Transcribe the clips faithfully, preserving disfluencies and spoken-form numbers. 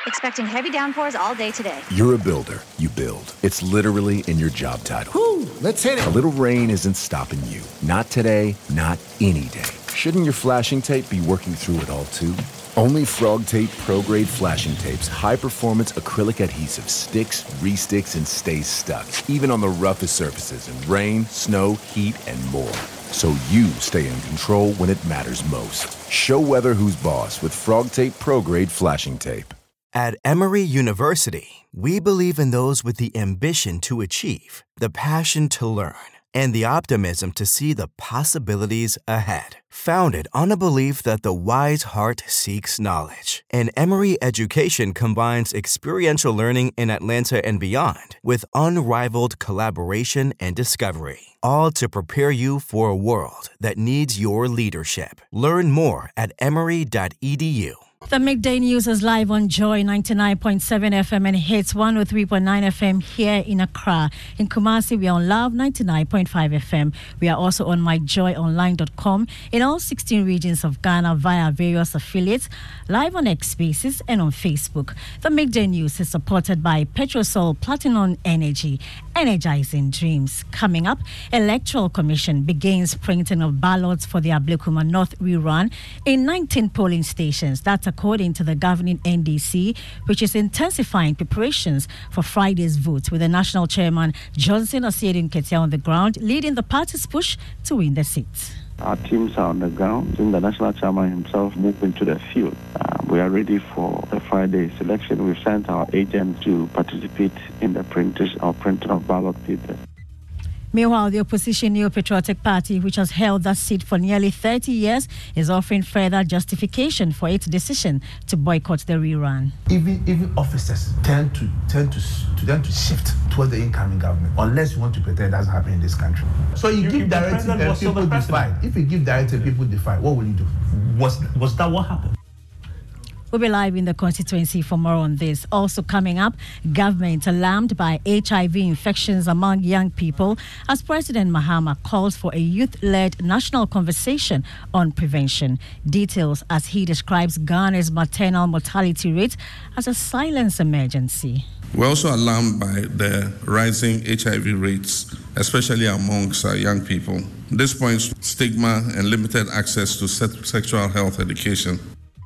Expecting heavy downpours all day today. You're a builder. You build. It's literally in your job title. Whew, let's hit it. A little rain isn't stopping you. Not today, not any day. Shouldn't your flashing tape be working through it all too? Only Frog Tape Pro-Grade Flashing Tape's high-performance acrylic adhesive sticks, re-sticks, and stays stuck, even on the roughest surfaces in rain, snow, heat, and more. So you stay in control when it matters most. Show weather who's boss with Frog Tape Pro-Grade Flashing Tape. At Emory University, we believe in those with the ambition to achieve, the passion to learn, and the optimism to see the possibilities ahead. Founded on a belief that the wise heart seeks knowledge, and Emory education combines experiential learning in Atlanta and beyond with unrivaled collaboration and discovery, all to prepare you for a world that needs your leadership. Learn more at emory dot e d u. The Midday News is live on Joy ninety-nine point seven F M and hits one oh three point nine F M here in Accra. In Kumasi, we are on Love ninety-nine point five F M. We are also on my joy online dot com in all sixteen regions of Ghana via various affiliates, live on X Spaces and on Facebook. The Midday News is supported by Petrosol Platinum Energy, energizing dreams. Coming up, Electoral Commission begins printing of ballots for the Ablekuma North rerun in nineteen polling stations. That's according to the governing N D C, which is intensifying preparations for Friday's vote, with the national chairman Johnson Osiedu-Nketia on the ground, leading the party's push to win the seat. Our teams are on the ground. Then the national chairman himself moved into the field. Uh, we are ready for the Friday's election. We've sent our agents to participate in the printing or printing of ballot papers. Meanwhile, the opposition New Patriotic Party, which has held that seat for nearly thirty years, is offering further justification for its decision to boycott the rerun. Even even officers tend to tend to to tend to shift towards the incoming government, unless you want to pretend that's happening in this country. So you, you give directive and people decide. If you give directive, people decide. What will you do? Was was that what happened? We'll be live in the constituency for more on this. Also coming up, government alarmed by H I V infections among young people as President Mahama calls for a youth-led national conversation on prevention. Details as he describes Ghana's maternal mortality rate as a silent emergency. We're also alarmed by the rising H I V rates, especially amongst our young people. This points to stigma and limited access to sexual health education.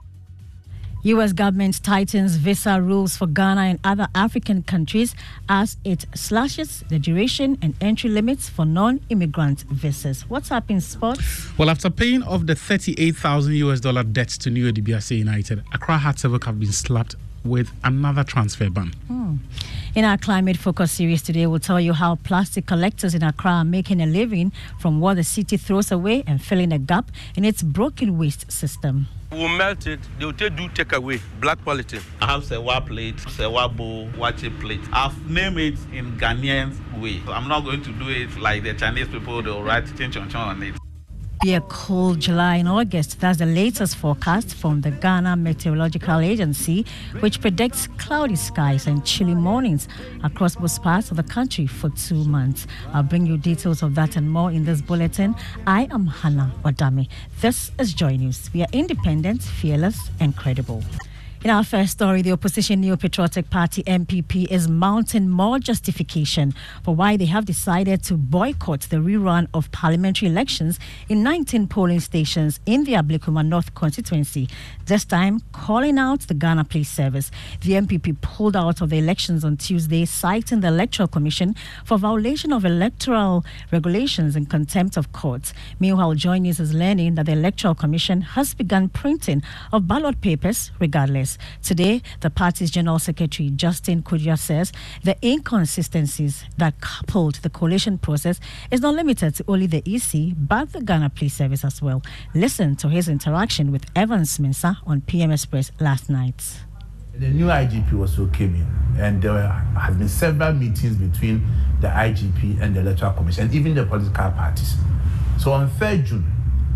U S government tightens visa rules for Ghana and other African countries as it slashes the duration and entry limits for non-immigrant visas. What's up in sports? Well, after paying off the thirty-eight thousand U S dollar debts to New Odibiase United, Accra Hearts have been slapped with another transfer ban. Hmm. In our Climate Focus series today, we'll tell you how plastic collectors in Accra are making a living from what the city throws away and filling a gap in its broken waste system. We'll melt it, they will do take away, black quality. I have Sewa plate, Sewa bowl, Wache plate. I've named it in Ghanaian way. I'm not going to do it like the Chinese people, they'll write chon chon chon on it. Be a cool July and August. That's the latest forecast from the Ghana Meteorological Agency, which predicts cloudy skies and chilly mornings across most parts of the country for two months. I'll bring you details of that and more in this bulletin. I am Hannah Odami. This is Joy News. We are independent, fearless, and credible. In our first story, the opposition New Patriotic Party N P P is mounting more justification for why they have decided to boycott the rerun of parliamentary elections in nineteen polling stations in the Ablekuma North constituency, this time calling out the Ghana Police Service. The N P P pulled out of the elections on Tuesday, citing the Electoral Commission for violation of electoral regulations and contempt of courts. Meanwhile, Joy News is learning that the Electoral Commission has begun printing of ballot papers regardless. Today, the party's General Secretary, Justin Kudja, says the inconsistencies that coupled the coalition process is not limited to only the E C, but the Ghana Police Service as well. Listen to his interaction with Evans Mensah on P M Express last night. The new I G P also came in, and there have been several meetings between the I G P and the Electoral Commission, and even the political parties. So on third June,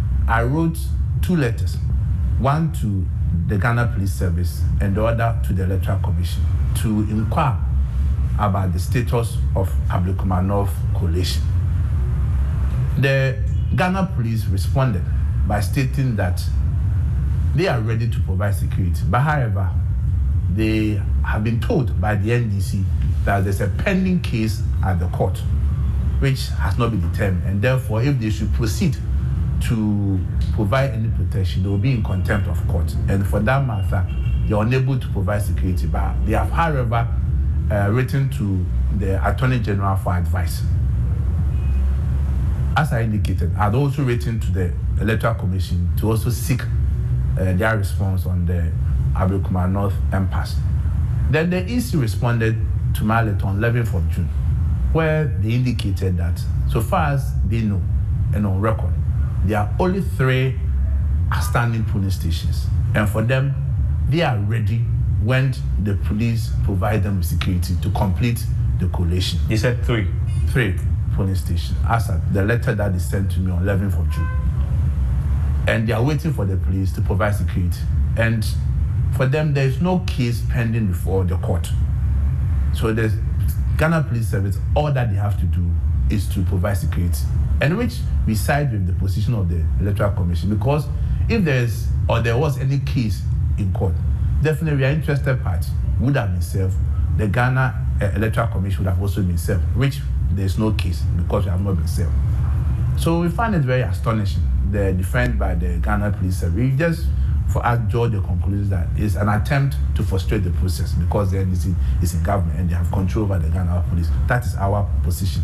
I wrote two letters, one to the Ghana Police Service and the other to the Electoral Commission, to inquire about the status of Ablekuma North coalition. The Ghana Police responded by stating that they are ready to provide security, but however, they have been told by the N D C that there's a pending case at the court which has not been determined, and therefore if they should proceed to provide any protection, they will be in contempt of court. And for that matter, they are unable to provide security. But they have, however, uh, written to the Attorney General for advice. As I indicated, I had also written to the Electoral Commission to also seek uh, their response on the Ablekuma North impasse. Then the E C responded to my letter on eleventh of June, where they indicated that so far as they know and on record, there are only three outstanding polling stations. And for them, they are ready when the police provide them with security to complete the collation. You said three? Three polling stations, as at the letter that is sent to me on eleventh of June. And they are waiting for the police to provide security. And for them, there is no case pending before the court. So the Ghana Police Service, all that they have to do is to provide security, and which we side with the position of the Electoral Commission, because if there is or there was any case in court, definitely we are interested party would have been served. The Ghana uh, Electoral Commission would have also been served, which there is no case because we have not been served. So we find it very astonishing, the defense by the Ghana Police Service. We just for us draw the conclusion that it's an attempt to frustrate the process because the N D C is in government and they have control over the Ghana police. That is our position.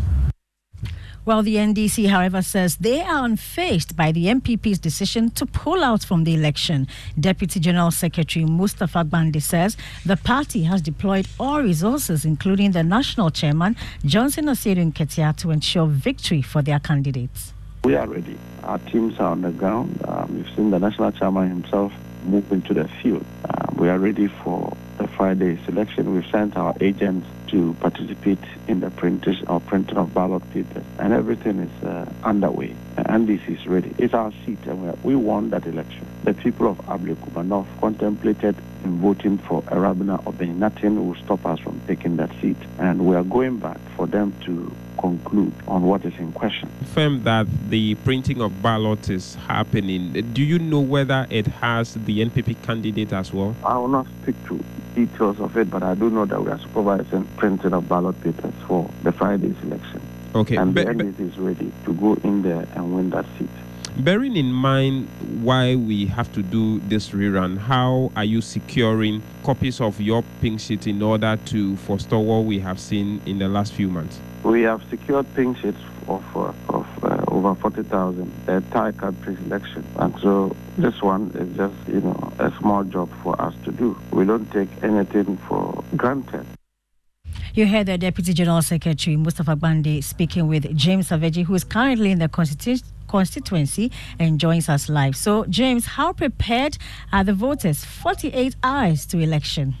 Well, the N D C, however, says they are unfazed by the M P P's decision to pull out from the election. Deputy General Secretary Mustapha Gbande says the party has deployed all resources, including the national chairman, Johnson Osiedu Nketia, to ensure victory for their candidates. We are ready. Our teams are on the ground. Um, we've seen the national chairman himself move into the field. Um, we are ready for the Friday election. We've sent our agents to participate in the printers or printing of ballot papers, and everything is uh, underway. And this is ready. It's our seat, and we, are, we won that election. The people of Ablekuma North contemplated in voting for Arabina Obeng. Nothing will stop us from taking that seat, and we are going back for them to conclude on what is in question. Confirm that the printing of ballots is happening. Do you know whether it has the N P P candidate as well? I will not speak to details of it, but I do know that we are supervising printing of ballot papers for the Friday's election. Okay. And Be- the N D C is ready to go in there and win that seat. Bearing in mind why we have to do this rerun, how are you securing copies of your pink sheet in order to forestall what we have seen in the last few months? We have secured pink sheets of, uh, of uh, over forty thousand, the entire country's election. And so this one is just, you know, a small job for us to do. We don't take anything for granted. You heard the Deputy General Secretary Mustapha Gbande speaking with James Aveji, who is currently in the constitu- constituency and joins us live. So, James, how prepared are the voters forty-eight hours to election?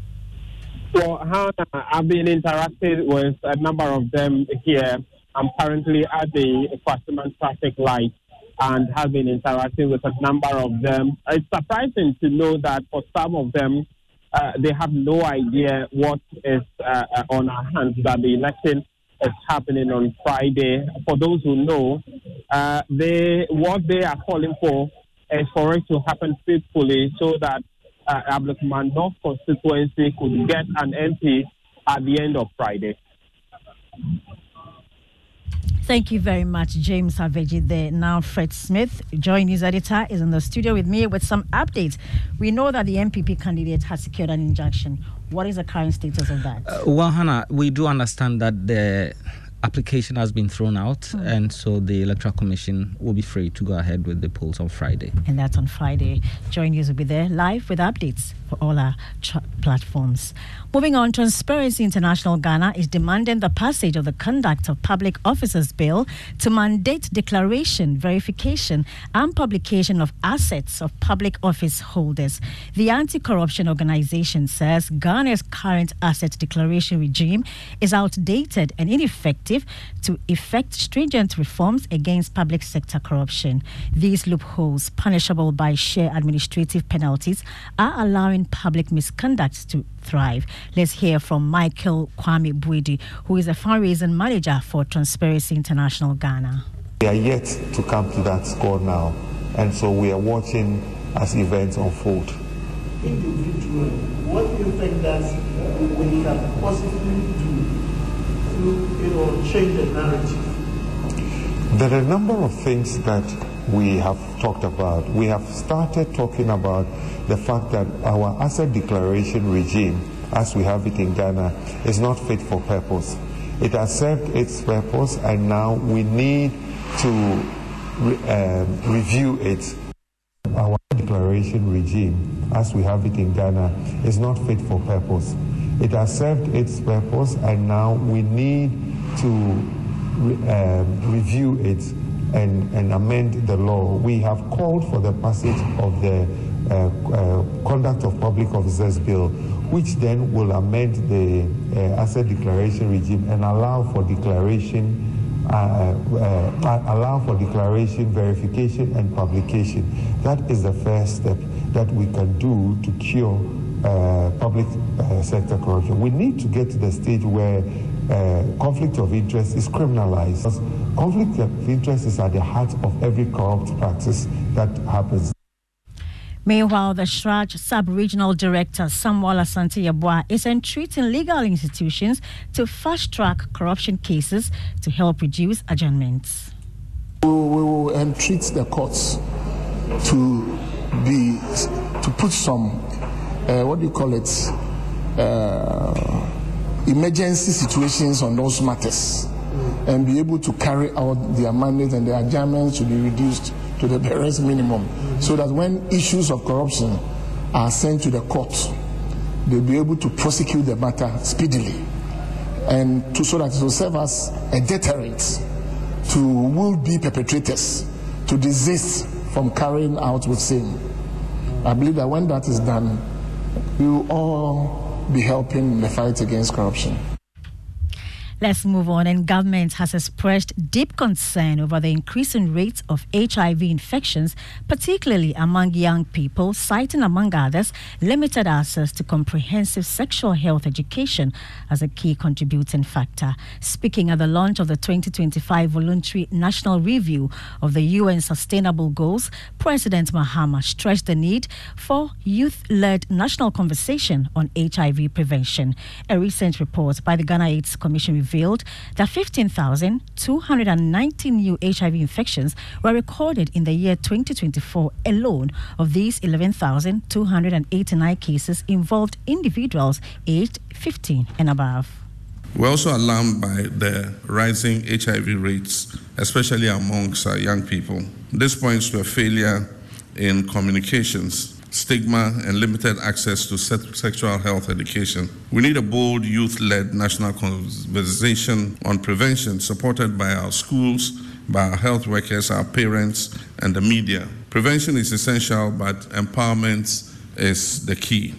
Well, Hannah, I've been interacting with a number of them here. I'm currently at the Kwasiman traffic light and have been interacting with a number of them. It's surprising to know that for some of them, uh, they have no idea what is uh, on our hands, that the election is happening on Friday. For those who know, uh, they what they are calling for is for it to happen faithfully so that uh, Ablekuma North constituency could get an M P at the end of Friday. Thank you very much, James Aveji there. Now, Fred Smith, Joy News Editor, is in the studio with me with some updates. We know that the M P P candidate has secured an injunction. What is the current status of that? Uh, well, Hannah, we do understand that the application has been thrown out, mm. and so the Electoral Commission will be free to go ahead with the polls on Friday. And that's on Friday. Joy News will be there live with updates for all our tra- platforms. Moving on, Transparency International Ghana is demanding the passage of the Conduct of Public Officers Bill to mandate declaration, verification, and publication of assets of public office holders. The anti-corruption organization says Ghana's current asset declaration regime is outdated and ineffective to effect stringent reforms against public sector corruption. These loopholes, punishable by sheer administrative penalties, are allowing public misconduct to thrive. Let's hear from Michael Kwame Buidi, who is a fundraising manager for Transparency International Ghana. We are yet to come to that score now, and so we are watching as events unfold. individually, what do you think that we can possibly do to, you know, change the narrative? There are a number of things that we have talked about. We have started talking about the fact that our asset declaration regime, as we have it in Ghana, is not fit for purpose. It has served its purpose, and now we need to re- uh, review it. Our declaration regime, as we have it in Ghana, is not fit for purpose. It has served its purpose, and now we need to re- uh, review it and, and amend the law. We have called for the passage of the uh, uh, Conduct of Public Officers Bill, which then will amend the uh, asset declaration regime and allow for declaration, uh, uh, allow for declaration, verification, and publication. That is the first step that we can do to cure uh, public uh, sector corruption. We need to get to the stage where uh, conflict of interest is criminalized. Conflict of interest is at the heart of every corrupt practice that happens. Meanwhile, the Shraj Sub-Regional Director Samuel Asante Yeboah is entreating legal institutions to fast-track corruption cases to help reduce adjournments. We will entreat the courts to be to put some uh, what do you call it uh, emergency situations on those matters and be able to carry out their mandate, and the adjournments to be reduced to the barest minimum, so that when issues of corruption are sent to the court, they'll be able to prosecute the matter speedily, and to, so that it will serve as a deterrent to will-be perpetrators to desist from carrying out with same. I believe that when that is done, we will all be helping in the fight against corruption. Let's move on. And government has expressed deep concern over the increasing rates of H I V infections, particularly among young people, citing, among others, limited access to comprehensive sexual health education as a key contributing factor. Speaking at the launch of the twenty twenty-five Voluntary National Review of the U N Sustainable Goals, President Mahama stressed the need for youth-led national conversation on H I V prevention. A recent report by the Ghana AIDS Commission revealed that fifteen thousand two hundred ninety new H I V infections were recorded in the year twenty twenty-four alone. Of these, eleven thousand two hundred eighty-nine cases involved individuals aged fifteen and above. We're also alarmed by the rising H I V rates, especially amongst our young people. This points to a failure in communications, stigma, and limited access to sexual health education. We need a bold youth-led national conversation on prevention, supported by our schools, by our health workers, our parents, and the media. Prevention is essential, but empowerment is the key.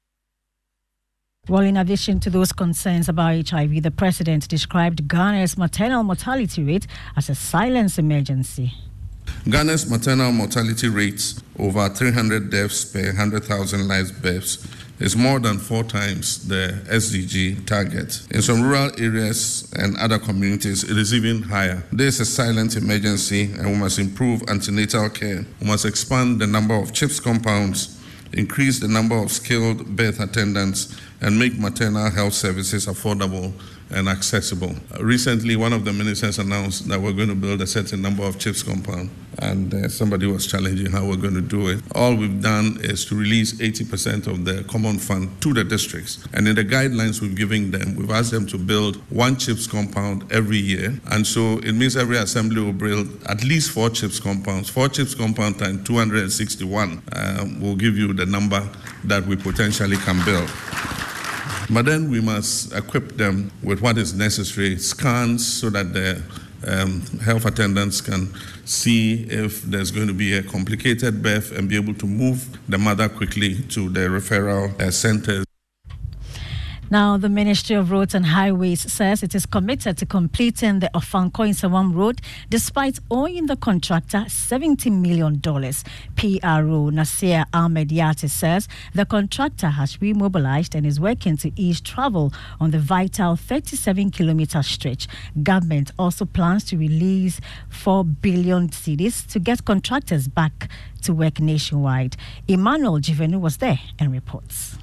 Well, in addition to those concerns about H I V, the president described Ghana's maternal mortality rate as a silent emergency. Ghana's maternal mortality rates, over three hundred deaths per one hundred thousand live births, is more than four times the S D G target. In some rural areas and other communities, it is even higher. This is a silent emergency, and we must improve antenatal care. We must expand the number of CHIPS compounds, increase the number of skilled birth attendants, and make maternal health services affordable and accessible. Uh, recently, one of the ministers announced that we're going to build a certain number of CHIPS compound, and uh, somebody was challenging how we're going to do it. All we've done is to release eighty percent of the common fund to the districts. And in the guidelines we've given them, we've asked them to build one CHIPS compound every year. And so it means every assembly will build at least four CHIPS compounds. Four CHIPS compounds times two hundred sixty-one uh, will give you the number that we potentially can build. But then we must equip them with what is necessary, scans, so that the um, health attendants can see if there's going to be a complicated birth and be able to move the mother quickly to the referral uh, centers. Now, the Ministry of Roads and Highways says it is committed to completing the Ofanko-Nsawam Road despite owing the contractor seventy million dollars. P R O Nasir Ahmed Yati says the contractor has remobilized and is working to ease travel on the vital thirty-seven kilometer stretch. Government also plans to release four billion cedis to get contractors back to work nationwide. Emmanuel Jivenu was there and reports.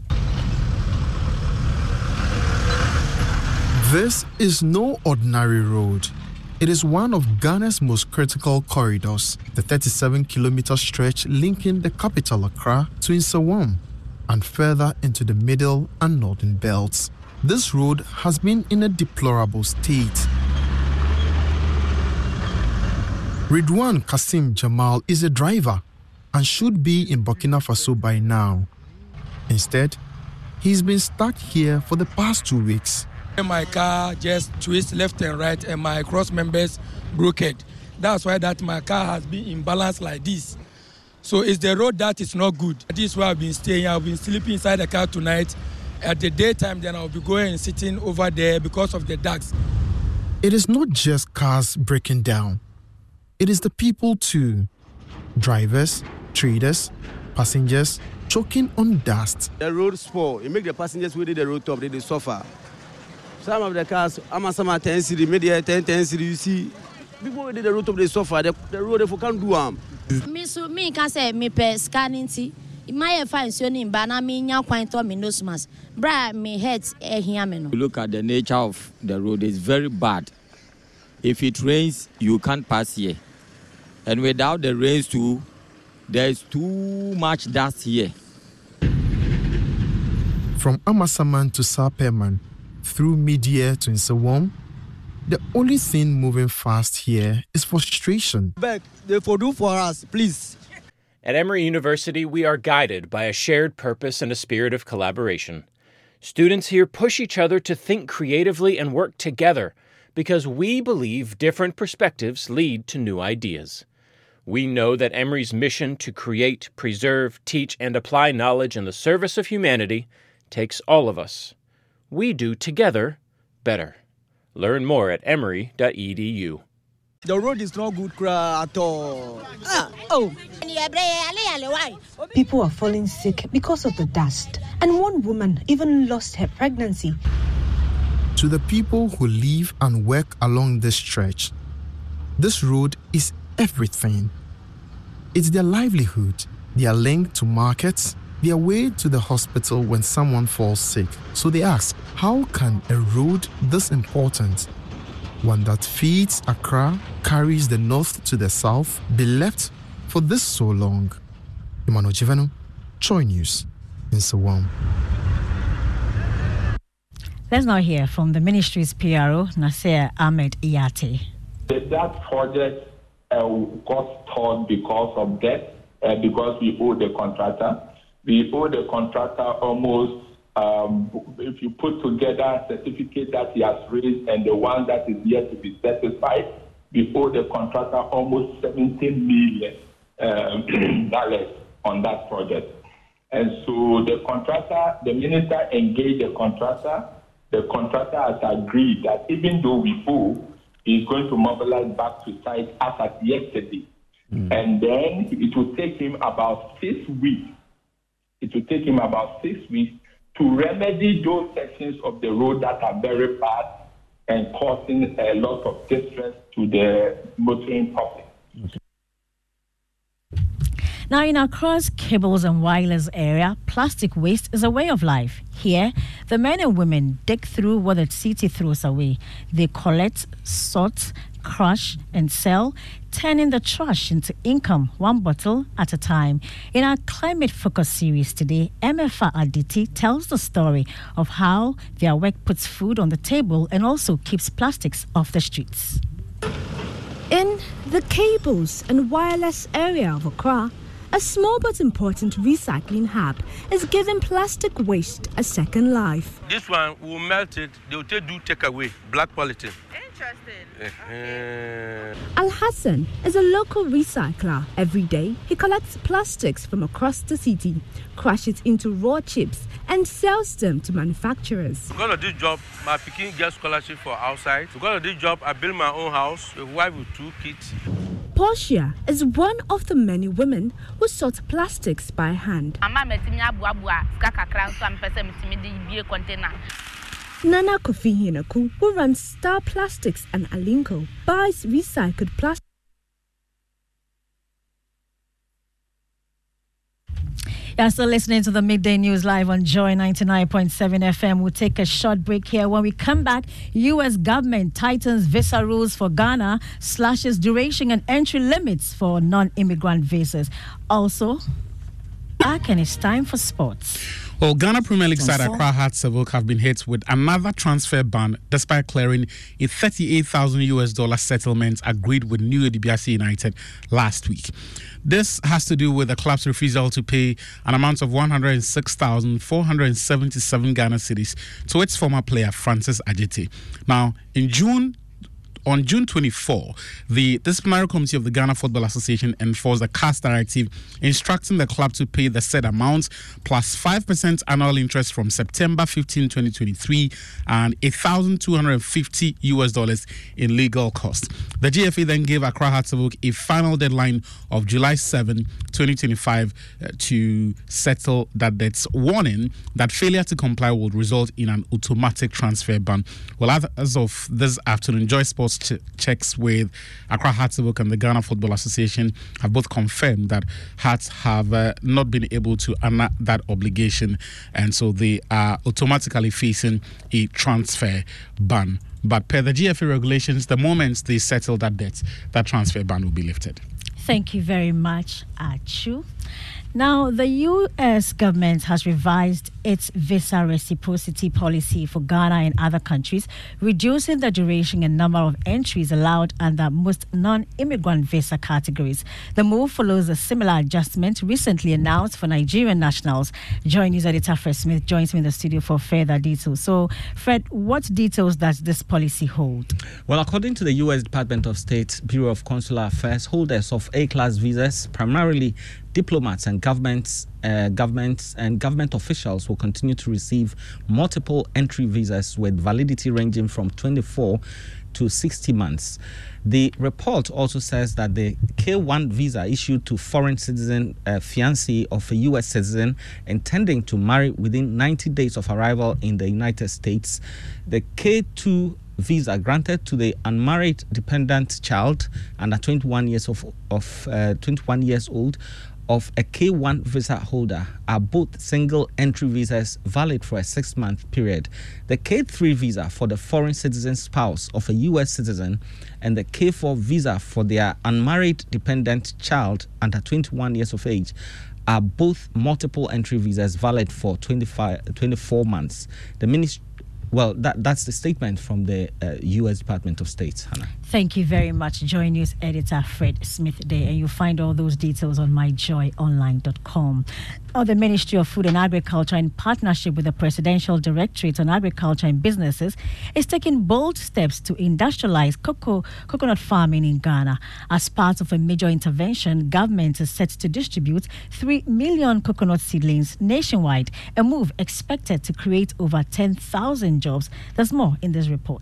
This is no ordinary road. It is one of Ghana's most critical corridors, the thirty-seven kilometer stretch linking the capital Accra to Nsawam and further into the middle and northern belts. This road has been in a deplorable state. Ridwan Kasim Jamal is a driver and should be in Burkina Faso by now. Instead, he's been stuck here for the past two weeks. My car just twists left and right and my cross members broke it. That's why that my car has been imbalanced like this. So it's the road that is not good. This is where I've been staying. I've been sleeping inside the car tonight. At the daytime, then I'll be going and sitting over there because of the ducks. It is not just cars breaking down. It is the people too. Drivers, traders, passengers choking on dust. The road spoil. It make the passengers with the road top, they, they suffer. Some of the cars, I'm some ten city, media ten ten city. You see, people with the road top, they suffer. The, the road they can't do harm. Me so me can say me per scanning tea. My fine soning bana me nya quite on me no smas. Bra me heads eh here me no. Look at the nature of the road. It's very bad. If it rains, you can't pass here. And without the rains too, there's too much dust here. From Amasaman to Saperman, through Media to Nsawam, the only thing moving fast here is frustration. Beg, they for do for us, please. At Emory University, we are guided by a shared purpose and a spirit of collaboration. Students here push each other to think creatively and work together because we believe different perspectives lead to new ideas. We know that Emory's mission to create, preserve, teach, and apply knowledge in the service of humanity takes all of us. We do together better. Learn more at emory dot e d u. The road is not good at all. Ah, oh. People are falling sick because of the dust, and one woman even lost her pregnancy. To the people who live and work along this stretch, this road is everything. It's their livelihood, their link to markets, their way to the hospital when someone falls sick. So they ask, how can a road this important, one that feeds Accra, carries the north to the south, be left for this so long? Emmanuel Jivenu, Joy News, Nsawam. Let's now hear from the ministry's P R O, Nasir Ahmed Yati. That project uh, got stalled because of debt, uh, because we owe the contractor. We owe the contractor almost, um, if you put together a certificate that he has raised and the one that is yet to be satisfied, we owe the contractor almost seventeen million dollars um, on that project. And so the contractor, the minister engaged the contractor. The contractor has agreed that even though we owe, he's going to mobilize back to site as at yesterday. Mm. And then it will take him about six weeks. It will take him about six weeks to remedy those sections of the road that are very bad and causing a lot of distress to the motoring public. Okay. Now, in Accra's cables and wireless area, plastic waste is a way of life. Here, the men and women dig through what the city throws away. They collect, sort, crush, and sell, turning the trash into income, one bottle at a time. In our Climate Focus series today, Emefa Aditi tells the story of how their work puts food on the table and also keeps plastics off the streets. In the cables and wireless area of Accra, a small but important recycling hub is giving plastic waste a second life. This one will melt it, they will take do take away, black polythene. interesting. Okay. Al Hassan is a local recycler. Every day, he collects plastics from across the city, crushes into raw chips, and sells them to manufacturers. Because of this job, my picking gets scholarship for outside. Because of this job, I build my own house, a wife with two kids. Portia is one of the many women who sort plastics by hand. Nana Kofi Hinaku, who runs Star Plastics and Alinko, buys recycled plastic. You're still listening to the Midday News live on Joy ninety-nine point seven F M. We'll take a short break here. When we come back, U S government tightens visa rules for Ghana, slashes duration and entry limits for non-immigrant visas. Also, back and it's time for sports. Well, Ghana Premier League side Accra Hearts of Oak have been hit with another transfer ban despite clearing a thirty-eight thousand U S dollar settlement agreed with New Odibiasi United last week. This has to do with the club's refusal to pay an amount of one hundred six thousand four hundred seventy-seven Ghana cedis to its former player Francis Ajete. Now, in June On June twenty-fourth, the Disciplinary Committee of the Ghana Football Association enforced a C A S directive instructing the club to pay the said amount plus five percent annual interest from September fifteenth, twenty twenty-three and one thousand two hundred fifty U S dollars in legal costs. The G F A then gave Accra Hearts of Oak a final deadline of July seventh, twenty twenty-five uh, to settle that debts, warning that failure to comply would result in an automatic transfer ban. Well, as of this afternoon, Joy Sports Ch- checks with Accra Hearts of Oak and the Ghana Football Association have both confirmed that Hearts have uh, not been able to honor that obligation, and so they are automatically facing a transfer ban. But per the G F A regulations, the moment they settle that debt, that transfer ban will be lifted. Thank you very much, Achu. Now, the U S government has revised its visa reciprocity policy for Ghana and other countries, reducing the duration and number of entries allowed under most non-immigrant visa categories. The move follows a similar adjustment recently announced for Nigerian nationals. Joy News editor Fred Smith joins me in the studio for further details. So, Fred, what details does this policy hold? Well, according to the U S Department of State Bureau of Consular Affairs, holders of A-class visas, primarily diplomats and governments, uh, governments and government officials, will continue to receive multiple entry visas with validity ranging from twenty-four to sixty months. The report also says that the K one visa issued to foreign citizen uh, fiancé of a U S citizen intending to marry within ninety days of arrival in the United States, the K two visa granted to the unmarried dependent child under twenty-one years of, of uh, twenty-one years old of a K one visa holder are both single entry visas valid for a six-month period. The K three visa for the foreign citizen spouse of a U S citizen and the K four visa for their unmarried dependent child under twenty-one years of age are both multiple entry visas valid for twenty-five, twenty-four months. The ministry Well, that, that's the statement from the uh, U S Department of State, Hannah. Thank you very much, Joy News editor Fred Smith there, and you'll find all those details on my joy online dot com. Now, the Ministry of Food and Agriculture, in partnership with the Presidential Directorate on Agriculture and Businesses, is taking bold steps to industrialize cocoa, coconut farming in Ghana. As part of a major intervention, government is set to distribute three million coconut seedlings nationwide, a move expected to create over ten thousand jobs. There's more in this report.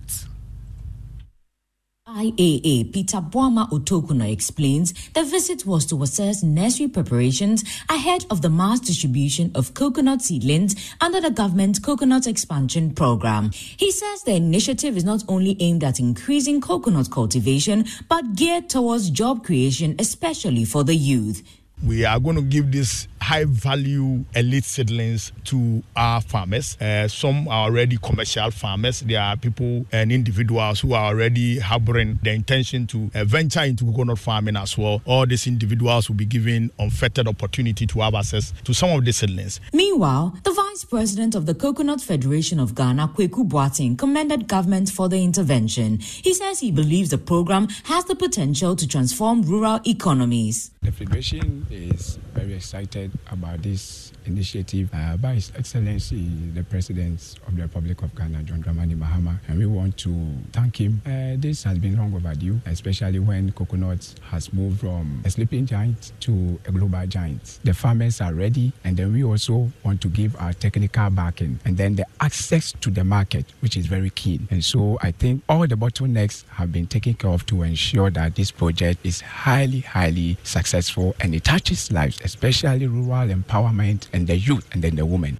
I A A Peter Boama Otokuno explains the visit was to assess nursery preparations ahead of the mass distribution of coconut seedlings under the government Coconut Expansion Program. He says the initiative is not only aimed at increasing coconut cultivation, but geared towards job creation, especially for the youth. We are going to give this high-value elite seedlings to our farmers. Uh, some are already commercial farmers. There are people and individuals who are already harboring the intention to uh, venture into coconut farming as well. All these individuals will be given unfettered opportunity to have access to some of the seedlings. Meanwhile, the Vice Vice President of the Coconut Federation of Ghana, Kweku Boateng, commended government for the intervention. He says he believes the program has the potential to transform rural economies. The Federation is very excited about this initiative uh, by His Excellency, the President of the Republic of Ghana, John Dramani Mahama, and we want to thank him. Uh, this has been long overdue, especially when coconut has moved from a sleeping giant to a global giant. The farmers are ready, and then we also want to give our technical backing, and then the access to the market, which is very keen. And so I think all the bottlenecks have been taken care of to ensure that this project is highly, highly successful, and it touches lives, especially rural empowerment and the youth and then the women.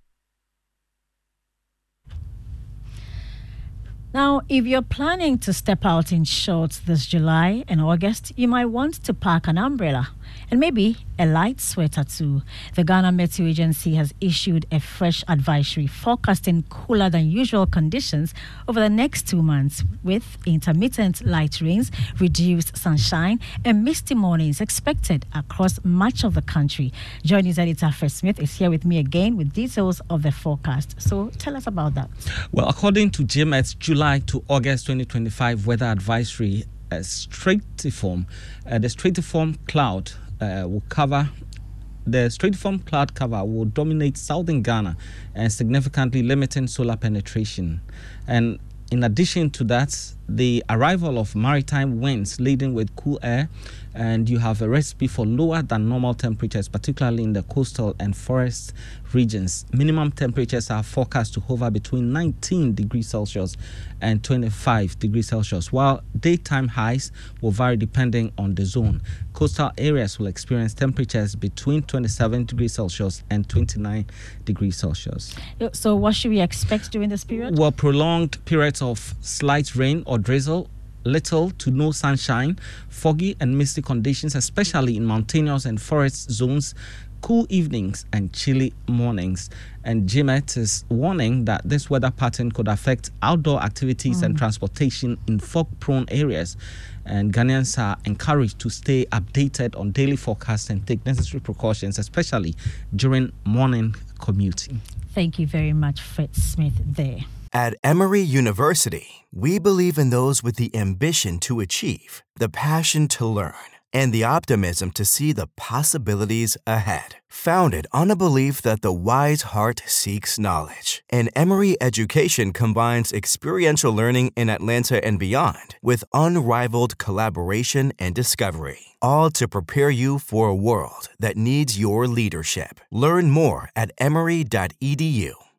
Now, if you're planning to step out in shorts this July and August, you might want to pack an umbrella and maybe a light sweater too. The Ghana Meteo Agency has issued a fresh advisory forecasting cooler than usual conditions over the next two months with intermittent light rains, reduced sunshine and misty mornings expected across much of the country. Joint News Editor Fred Smith is here with me again with details of the forecast. So tell us about that. Well, according to G M E T's July to August twenty twenty-five weather advisory, a stratiform, uh, the stratiform cloud uh, will cover the stratiform cloud cover will dominate southern Ghana and significantly limiting solar penetration. And in addition to that, the arrival of maritime winds leading with cool air, and you have a recipe for lower than normal temperatures, particularly in the coastal and forest regions. Minimum temperatures are forecast to hover between nineteen degrees Celsius and twenty-five degrees Celsius, while daytime highs will vary depending on the zone. Coastal areas will experience temperatures between twenty-seven degrees Celsius and twenty-nine degrees Celsius. So what should we expect during this period? Well, prolonged periods of slight rain or drizzle, little to no sunshine, foggy and misty conditions, especially in mountainous and forest zones, cool evenings and chilly mornings. And G M E T is warning that this weather pattern could affect outdoor activities mm. and transportation in fog-prone areas. And Ghanaians are encouraged to stay updated on daily forecasts and take necessary precautions, especially during morning commuting. Thank you very much, Fred Smith there. At Emory University, we believe in those with the ambition to achieve, the passion to learn, and the optimism to see the possibilities ahead. Founded on a belief that the wise heart seeks knowledge, and Emory Education combines experiential learning in Atlanta and beyond with unrivaled collaboration and discovery, all to prepare you for a world that needs your leadership. Learn more at emory dot e d u.